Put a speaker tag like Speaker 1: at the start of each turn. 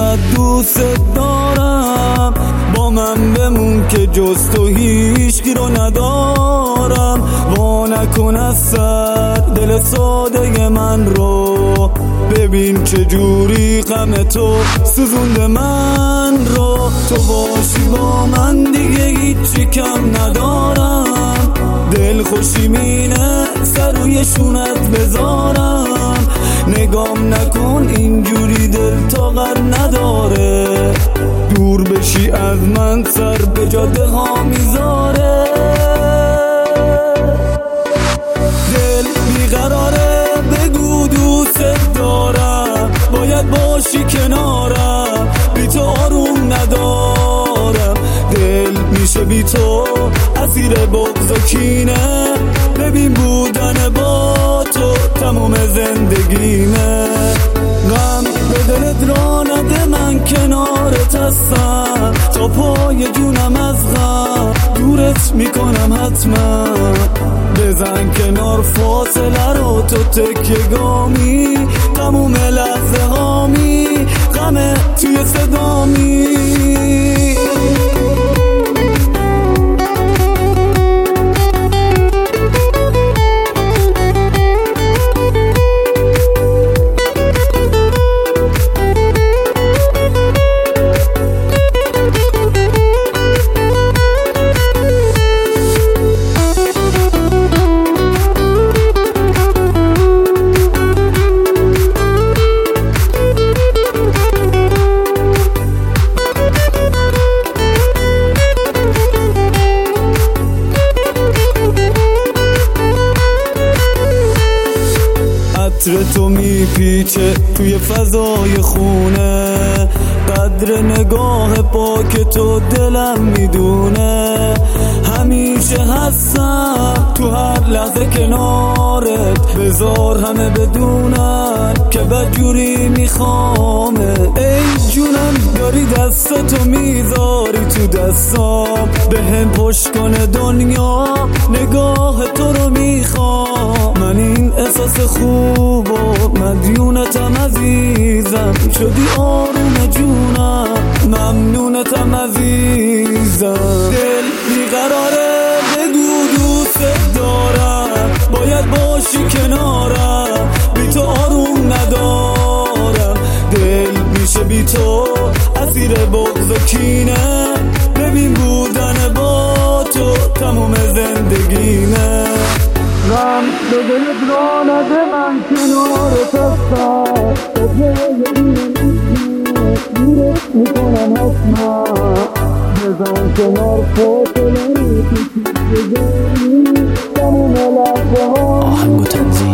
Speaker 1: چقدر دوست دارم، با من بمون که جز تو هیچکی رو ندارم. وا نکن از سر دل ساده من رو، ببین چجوری غم تو سوزونده من رو. تو باشی با من دیگه هیچی کم ندارم، دل خوشی مینه سر روی شونت بذارم. نگام نکن اینجوری دل طاقت نداره، دور بشی از من سر به جاده ها میذاره. دل بیقراره بگو دوست دارم، باید باشی کنارم، بی تو آروم ندارم. دل میشه بی تو اسیر بغض و کینه، ببین بودن با تو تموم زندگیمه. غم به دلت را نده من کنارت هستم، تا پای جونم از غم دورت میکنم حتما. بزن کنار فاصله رو تو تکیه گامی، تموم لحظه هامی غم توی صدامی. عطر تو میپیچه توی فضای خونه، قدر نگاه پاک تو دلم میدونه. همیشه هستم تو هر لحظه کنارت، بذار همه بدونن که بدجوری میخوامه. ای جونم داری دستتو میذاری تو دستام، به هم پشت کنه دنیا نگاه تو رو میخوام. من این احساس خوب و مدیونتم عزیزم، شدی آروم جونم ممنونتم عزیزم. دل بیقراره بگو دوست دارم، باید باشی کنارم، بی تو آروم ندارم. دل میشه بی تو اسیر بغض و کینه، ببین بودن با تو تموم زندگیمه. غم به دلت را نده من کنارت هستم، تا جای دورت میکنم حتما. بزن کنار فاصله رو تو تموم لحظه ها.
Speaker 2: آهنگ و تنظیم